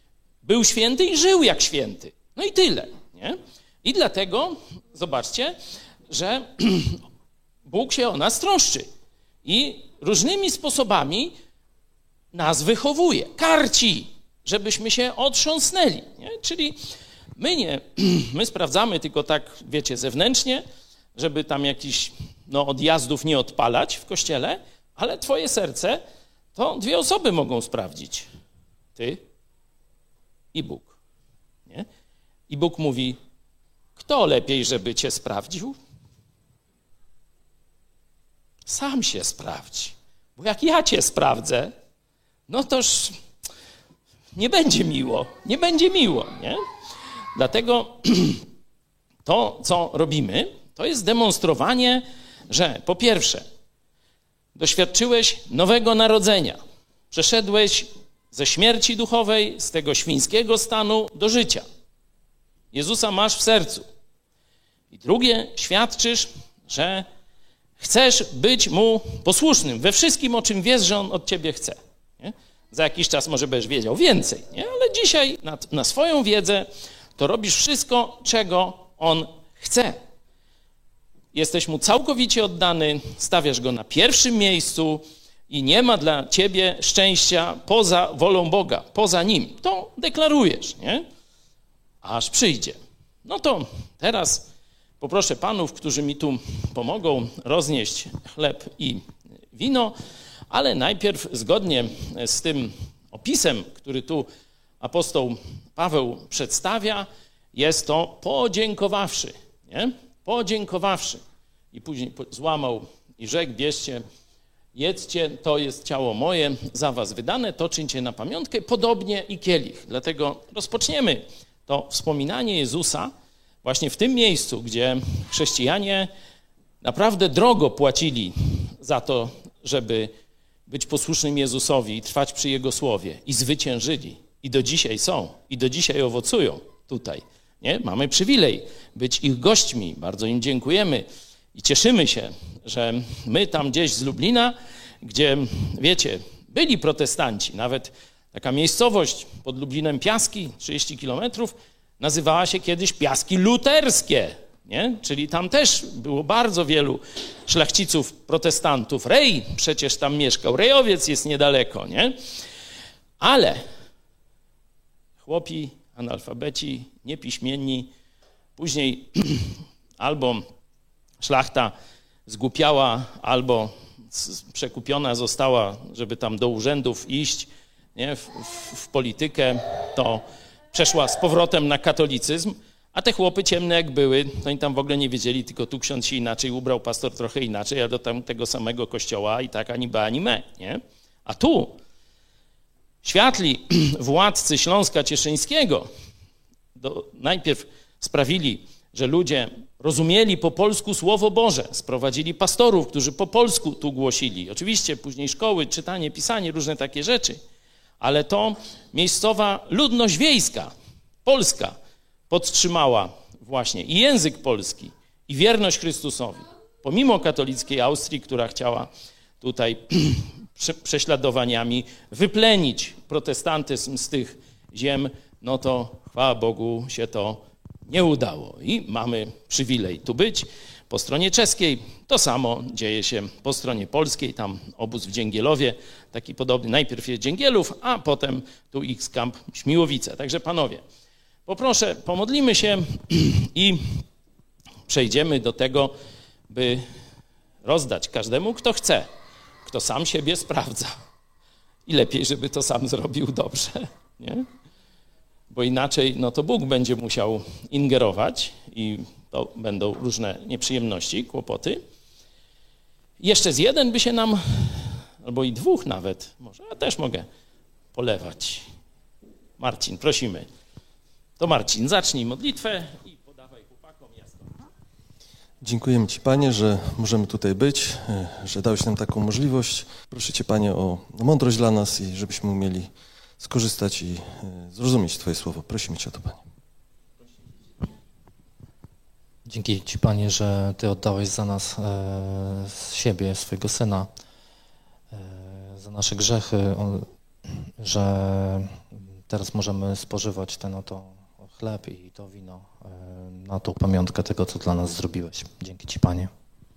Był święty i żył jak święty. No i tyle, nie? I dlatego, zobaczcie, że Bóg się o nas troszczy i różnymi sposobami nas wychowuje, karci, żebyśmy się otrząsnęli, nie? Czyli my nie, my sprawdzamy tylko tak, wiecie, zewnętrznie, żeby tam jakichś no, odjazdów nie odpalać w kościele, ale twoje serce to dwie osoby mogą sprawdzić. Ty i Bóg. Nie? I Bóg mówi, kto lepiej, żeby cię sprawdził? Sam się sprawdź, bo jak ja cię sprawdzę, no toż nie będzie miło, nie będzie miło, nie? Dlatego to, co robimy, to jest demonstrowanie, że po pierwsze, doświadczyłeś nowego narodzenia, przeszedłeś ze śmierci duchowej, z tego świńskiego stanu do życia. Jezusa masz w sercu. I drugie, świadczysz, że chcesz być Mu posłusznym we wszystkim, o czym wiesz, że On od ciebie chce. Nie? Za jakiś czas może będziesz wiedział więcej, nie? Ale dzisiaj na, na swoją wiedzę to robisz wszystko, czego On chce. Jesteś Mu całkowicie oddany, stawiasz Go na pierwszym miejscu i nie ma dla ciebie szczęścia poza wolą Boga, poza Nim. To deklarujesz, nie? Aż przyjdzie. No to teraz poproszę panów, którzy mi tu pomogą roznieść chleb i wino, ale najpierw zgodnie z tym opisem, który tu apostoł Paweł przedstawia, jest to podziękowawszy, nie? Podziękowawszy. I później złamał i rzekł, bierzcie, jedzcie, to jest ciało moje, za was wydane, to czyńcie na pamiątkę, podobnie i kielich. Dlatego rozpoczniemy to wspominanie Jezusa właśnie w tym miejscu, gdzie chrześcijanie naprawdę drogo płacili za to, żeby być posłusznym Jezusowi i trwać przy Jego słowie. I zwyciężyli. I do dzisiaj są. I do dzisiaj owocują tutaj. Nie? Mamy przywilej być ich gośćmi. Bardzo im dziękujemy i cieszymy się, że my tam gdzieś z Lublina, gdzie, wiecie, byli protestanci, nawet taka miejscowość pod Lublinem Piaski, trzydzieści kilometrów, nazywała się kiedyś Piaski Luterskie, nie? Czyli tam też było bardzo wielu szlachciców, protestantów. Rej przecież tam mieszkał, Rejowiec jest niedaleko, nie? Ale chłopi, analfabeci, niepiśmienni, później albo szlachta zgłupiała, albo przekupiona została, żeby tam do urzędów iść, nie? W, w, w politykę, to przeszła z powrotem na katolicyzm, a te chłopy ciemne jak były, to oni tam w ogóle nie wiedzieli, tylko tu ksiądz się inaczej ubrał, pastor trochę inaczej, a do tam tego samego kościoła i tak ani ba, ani me, nie? A tu światli władcy Śląska Cieszyńskiego do, najpierw sprawili, że ludzie rozumieli po polsku Słowo Boże, sprowadzili pastorów, którzy po polsku tu głosili. Oczywiście później szkoły, czytanie, pisanie, różne takie rzeczy. Ale to miejscowa ludność wiejska, polska, podtrzymała właśnie i język polski, i wierność Chrystusowi. Pomimo katolickiej Austrii, która chciała tutaj prześladowaniami wyplenić protestantyzm z tych ziem, no to chwała Bogu się to nie udało. I mamy przywilej tu być. Po stronie czeskiej to samo dzieje się po stronie polskiej, tam obóz w Dzięgielowie, taki podobny, najpierw jest Dzięgielów, a potem tu X-Camp Śmiłowice. Także panowie, poproszę, pomodlimy się i przejdziemy do tego, by rozdać każdemu, kto chce, kto sam siebie sprawdza. I lepiej, żeby to sam zrobił dobrze, nie? Bo inaczej, no to Bóg będzie musiał ingerować i to będą różne nieprzyjemności, kłopoty. Jeszcze z jeden by się nam, albo i dwóch nawet, może ja też mogę polewać. Marcin, prosimy. To Marcin, zacznij modlitwę i podawaj chłopakom jasno. Dziękujemy Ci, Panie, że możemy tutaj być, że dałeś nam taką możliwość. Proszę Cię, Panie, o mądrość dla nas i żebyśmy umieli skorzystać i zrozumieć Twoje słowo. Prosimy Cię o to, Panie. Dzięki Ci, Panie, że Ty oddałeś za nas e, z siebie, swojego Syna, e, za nasze grzechy, on, że teraz możemy spożywać ten oto chleb i to wino na tą pamiątkę tego, co dla nas zrobiłeś. Dzięki Ci, Panie.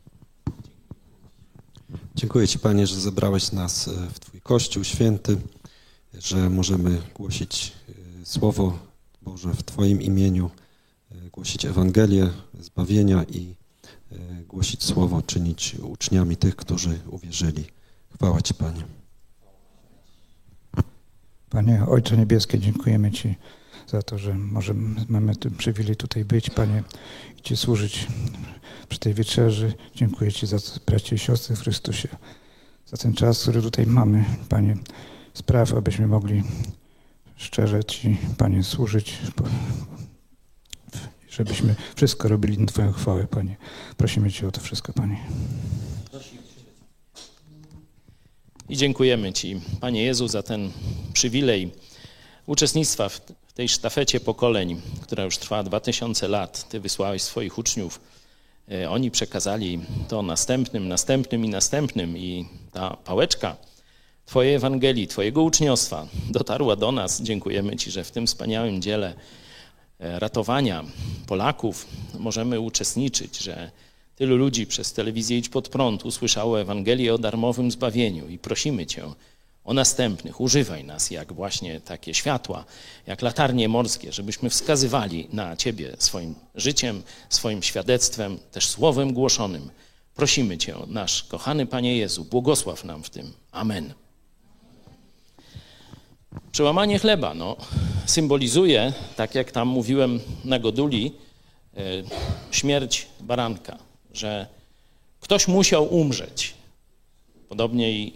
Dziękuję Ci, Panie, że zebrałeś nas w Twój Kościół święty, że możemy głosić Słowo Boże w Twoim imieniu, głosić Ewangelię zbawienia i głosić Słowo, czynić uczniami tych, którzy uwierzyli. Chwała Ci, Panie. Panie Ojcze Niebieskie, dziękujemy Ci za to, że możemy, mamy ten przywilej tutaj być, Panie, i Ci służyć przy tej wieczerzy. Dziękuję Ci za bracia i siostry w Chrystusie, za ten czas, który tutaj mamy, Panie. Spraw, abyśmy mogli szczerze Ci, Panie, służyć, żebyśmy wszystko robili na Twoją chwałę, Panie. Prosimy Cię o to wszystko, Panie. I dziękujemy Ci, Panie Jezu, za ten przywilej uczestnictwa w tej sztafecie pokoleń, która już trwa dwa tysiące lat. Ty wysłałeś swoich uczniów, oni przekazali to następnym, następnym i następnym i ta pałeczka Twojej Ewangelii, Twojego uczniostwa dotarła do nas. Dziękujemy Ci, że w tym wspaniałym dziele ratowania Polaków możemy uczestniczyć, że tylu ludzi przez telewizję Idź Pod Prąd usłyszało Ewangelię o darmowym zbawieniu i prosimy Cię o następnych. Używaj nas jak właśnie takie światła, jak latarnie morskie, żebyśmy wskazywali na Ciebie swoim życiem, swoim świadectwem, też słowem głoszonym. Prosimy Cię, nasz kochany Panie Jezu, błogosław nam w tym. Amen. Przełamanie chleba no, symbolizuje, tak jak tam mówiłem na Goduli, śmierć baranka, że ktoś musiał umrzeć. Podobnie i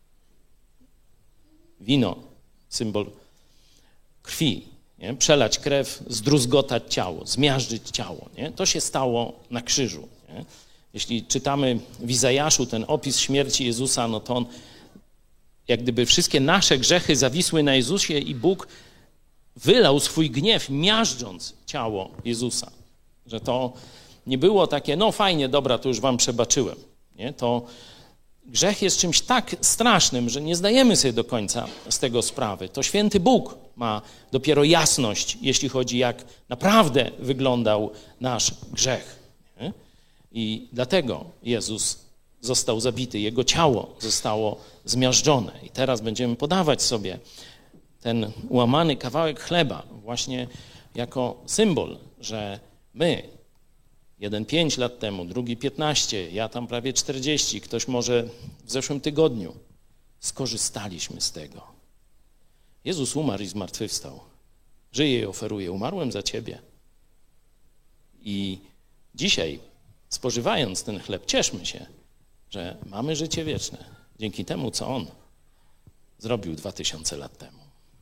wino, symbol krwi, nie? Przelać krew, zdruzgotać ciało, zmiażdżyć ciało. Nie? To się stało na krzyżu. Nie? Jeśli czytamy w Izajaszu ten opis śmierci Jezusa, no to on, jak gdyby wszystkie nasze grzechy zawisły na Jezusie i Bóg wylał swój gniew, miażdżąc ciało Jezusa. Że to nie było takie, no fajnie, dobra, to już wam przebaczyłem. Nie? To grzech jest czymś tak strasznym, że nie zdajemy sobie do końca z tego sprawy. To święty Bóg ma dopiero jasność, jeśli chodzi, jak naprawdę wyglądał nasz grzech. Nie? I dlatego Jezus został zabity, Jego ciało zostało zmiażdżone. I teraz będziemy podawać sobie ten ułamany kawałek chleba właśnie jako symbol, że my, jeden pięć lat temu, drugi piętnaście, ja tam prawie czterdzieści, ktoś może w zeszłym tygodniu, skorzystaliśmy z tego. Jezus umarł i zmartwychwstał. Żyje i oferuje. Umarłem za Ciebie. I dzisiaj, spożywając ten chleb, cieszmy się, że mamy życie wieczne dzięki temu, co On zrobił dwa tysiące lat temu.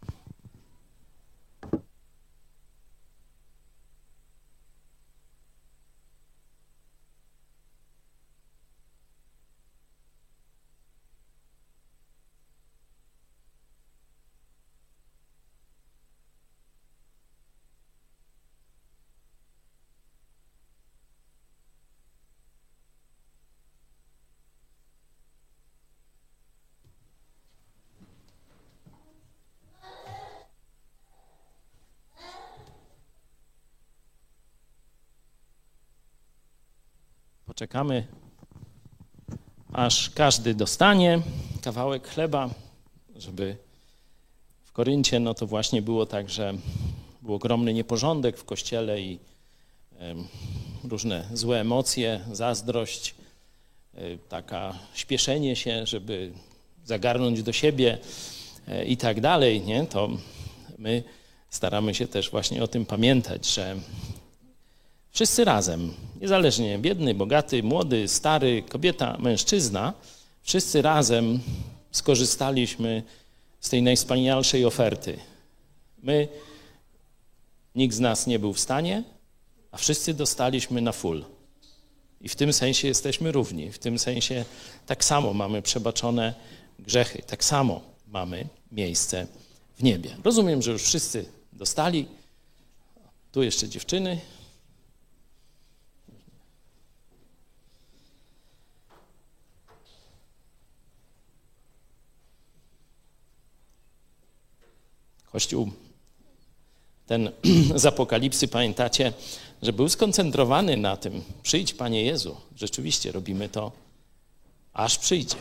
Poczekamy, aż każdy dostanie kawałek chleba, żeby w Koryncie, no to właśnie było tak, że był ogromny nieporządek w kościele i um, różne złe emocje, zazdrość, y, taka śpieszenie się, żeby zagarnąć do siebie y, i tak dalej, nie? To my staramy się też właśnie o tym pamiętać, że wszyscy razem, niezależnie biedny, bogaty, młody, stary, kobieta, mężczyzna, wszyscy razem skorzystaliśmy z tej najwspanialszej oferty. My, nikt z nas nie był w stanie, a wszyscy dostaliśmy na full. I w tym sensie jesteśmy równi, w tym sensie tak samo mamy przebaczone grzechy, tak samo mamy miejsce w niebie. Rozumiem, że już wszyscy dostali. Tu jeszcze dziewczyny. Kościół ten z Apokalipsy, pamiętacie, że był skoncentrowany na tym, przyjdź Panie Jezu. Rzeczywiście robimy to, aż przyjdzie.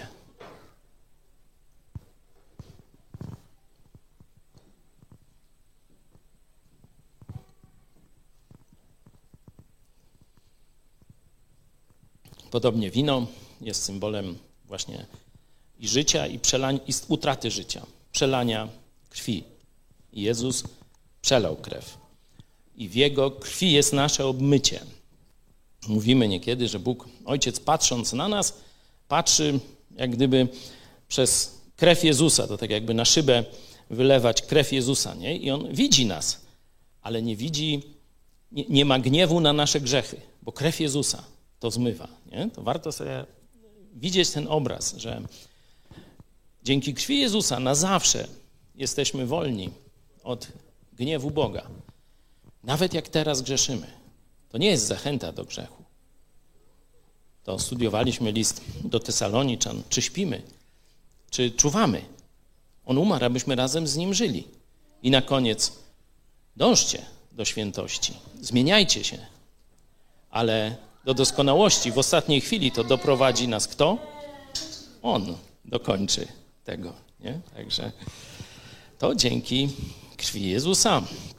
Podobnie wino jest symbolem właśnie i życia, i, przelań, i utraty życia, przelania krwi. I Jezus przelał krew. I w Jego krwi jest nasze obmycie. Mówimy niekiedy, że Bóg, Ojciec patrząc na nas, patrzy jak gdyby przez krew Jezusa, to tak jakby na szybę wylewać krew Jezusa, nie? I On widzi nas, ale nie widzi, nie, nie ma gniewu na nasze grzechy, bo krew Jezusa to zmywa, nie? To warto sobie widzieć ten obraz, że dzięki krwi Jezusa na zawsze jesteśmy wolni od gniewu Boga. Nawet jak teraz grzeszymy. To nie jest zachęta do grzechu. To studiowaliśmy list do Tesaloniczan. Czy śpimy? Czy czuwamy? On umarł, abyśmy razem z Nim żyli. I na koniec dążcie do świętości. Zmieniajcie się. Ale do doskonałości w ostatniej chwili to doprowadzi nas kto? On dokończy tego. Nie? Także to dzięki krwi Jezusa.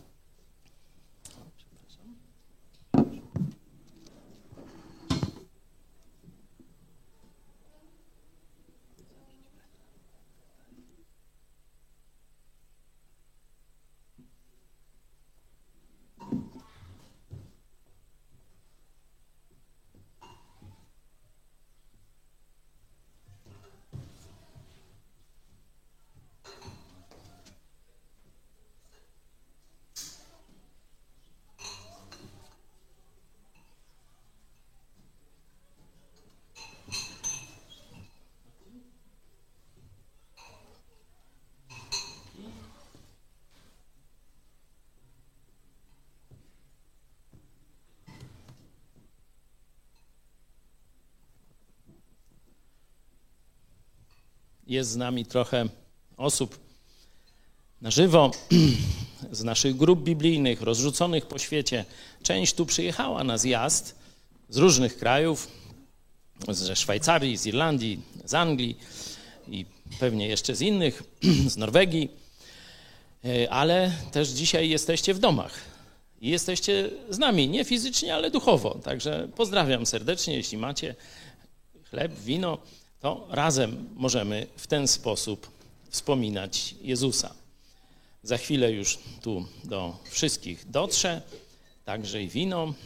Jest z nami trochę osób na żywo z naszych grup biblijnych, rozrzuconych po świecie. Część tu przyjechała na zjazd z różnych krajów, ze Szwajcarii, z Irlandii, z Anglii i pewnie jeszcze z innych, z Norwegii, ale też dzisiaj jesteście w domach i jesteście z nami, nie fizycznie, ale duchowo. Także pozdrawiam serdecznie, jeśli macie chleb, wino, to razem możemy w ten sposób wspominać Jezusa. Za chwilę już tu do wszystkich dotrze, także i wino.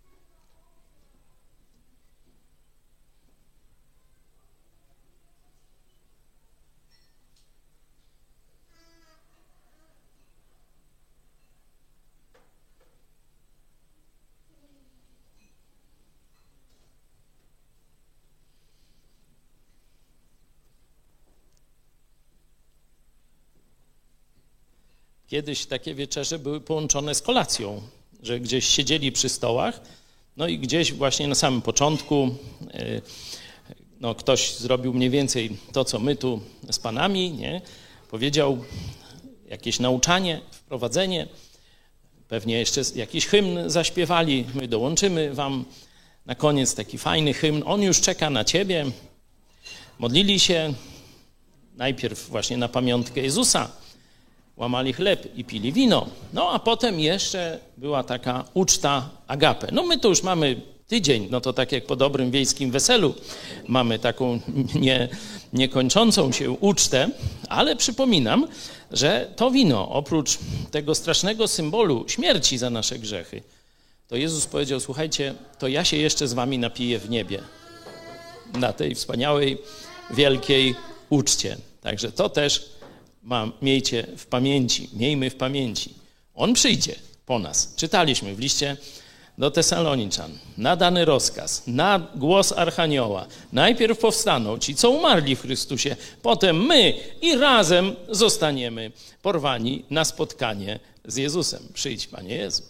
Kiedyś takie wieczerze były połączone z kolacją, że gdzieś siedzieli przy stołach, no i gdzieś właśnie na samym początku no, ktoś zrobił mniej więcej to, co my tu z panami, nie? Powiedział jakieś nauczanie, wprowadzenie, pewnie jeszcze jakiś hymn zaśpiewali, my dołączymy wam na koniec taki fajny hymn, on już czeka na ciebie. Modlili się najpierw właśnie na pamiątkę Jezusa, łamali chleb i pili wino. No a potem jeszcze była taka uczta agape. No my to już mamy tydzień, no to tak jak po dobrym wiejskim weselu mamy taką nie, niekończącą się ucztę, ale przypominam, że to wino, oprócz tego strasznego symbolu śmierci za nasze grzechy, to Jezus powiedział, słuchajcie, to ja się jeszcze z wami napiję w niebie na tej wspaniałej, wielkiej uczcie. Także to też Ma, miejcie w pamięci, miejmy w pamięci. On przyjdzie po nas. Czytaliśmy w liście do Tesaloniczan. Na dany rozkaz, na głos Archanioła. Najpierw powstaną ci, co umarli w Chrystusie, potem my i razem zostaniemy porwani na spotkanie z Jezusem. Przyjdź, Panie Jezu.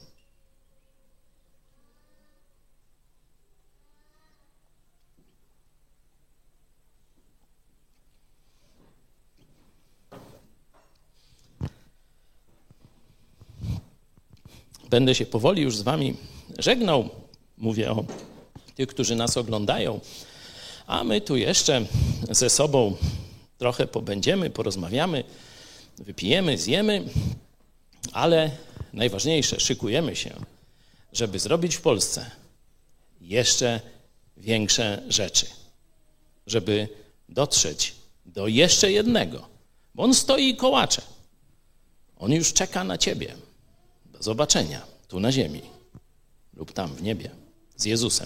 będę się powoli już z wami żegnał. Mówię o tych, którzy nas oglądają, a my tu jeszcze ze sobą trochę pobędziemy, porozmawiamy, wypijemy, zjemy, ale najważniejsze, szykujemy się, żeby zrobić w Polsce jeszcze większe rzeczy, żeby dotrzeć do jeszcze jednego, bo on stoi i kołacze. On już czeka na ciebie. Do zobaczenia tu na ziemi lub tam w niebie z Jezusem.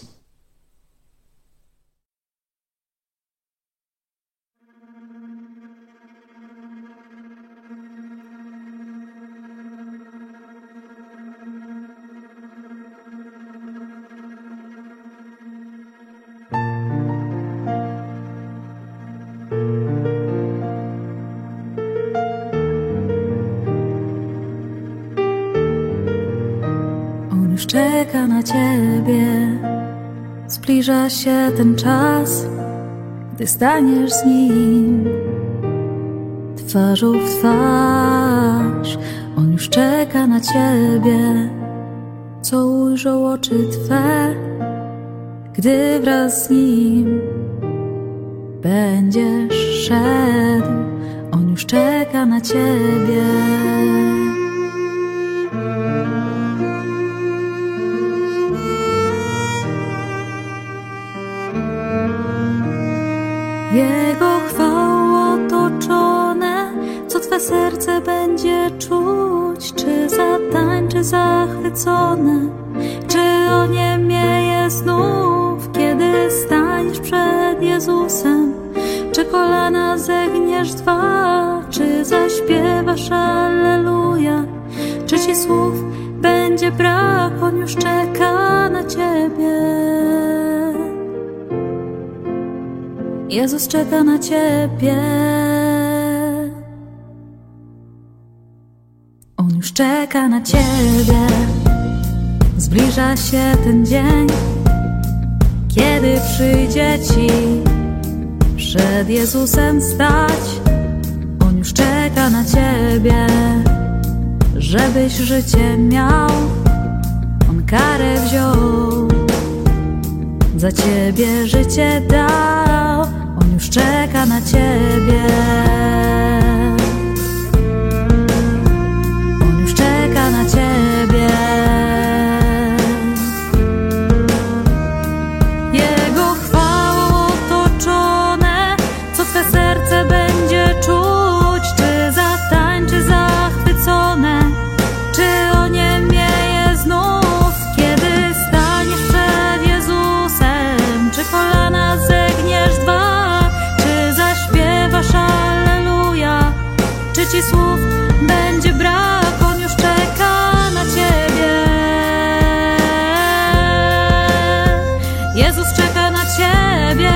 Czeka na ciebie, zbliża się ten czas, gdy staniesz z nim twarzą w twarz. On już czeka na ciebie, co ujrzą oczy twe, gdy wraz z nim będziesz szedł. On już czeka na ciebie. Jego chwałą otoczone, co twe serce będzie czuć, czy zatańczy zachwycone, czy oniemieje znów, kiedy staniesz przed Jezusem, czy kolana zegniesz dwa, czy zaśpiewasz alleluja, czy ci słów będzie brak. On już czeka na ciebie. Jezus czeka na ciebie. On już czeka na ciebie. Zbliża się ten dzień, kiedy przyjdzie ci przed Jezusem stać. On już czeka na ciebie, żebyś życie miał. On karę wziął, za ciebie życie dał. On już czeka na ciebie. On już czeka na ciebie. Jego chwałą otoczone, co twe serce będzie czuć, czy zatańczy zachwycone, czy oniemieje znów, kiedy staniesz przed Jezusem, czy kolana zegniesz dwa, czy zaśpiewasz alleluja, czy ci słów będzie brak. On już czeka na ciebie. Jezus czeka na ciebie.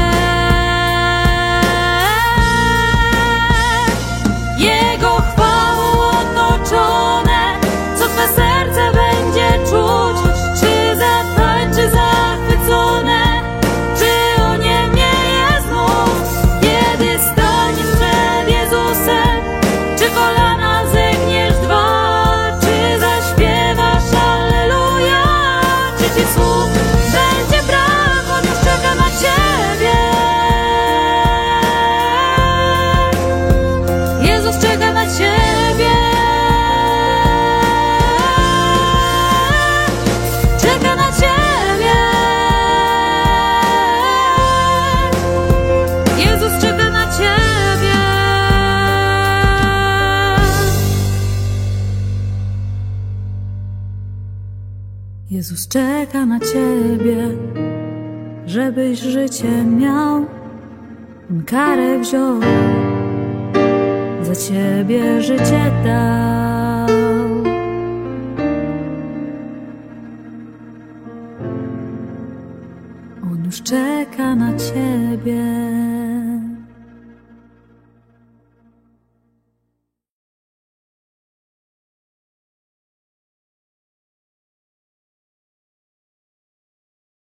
Jego chwałą otoczone, co twe serce będzie czuć, czy zatańczy zachwycone, czy oniemieje znów, kiedy staniesz przed Jezusem, czy kolana zegniesz dwa, czy zaśpiewasz alleluja, czy ci słów będzie brak. On już czeka na ciebie. Jezus czeka na ciebie. Czeka na ciebie. Jezus czeka na ciebie. Jezus czeka na ciebie, żebyś życie miał. On karę wziął, za ciebie życie dał. On już czeka na ciebie.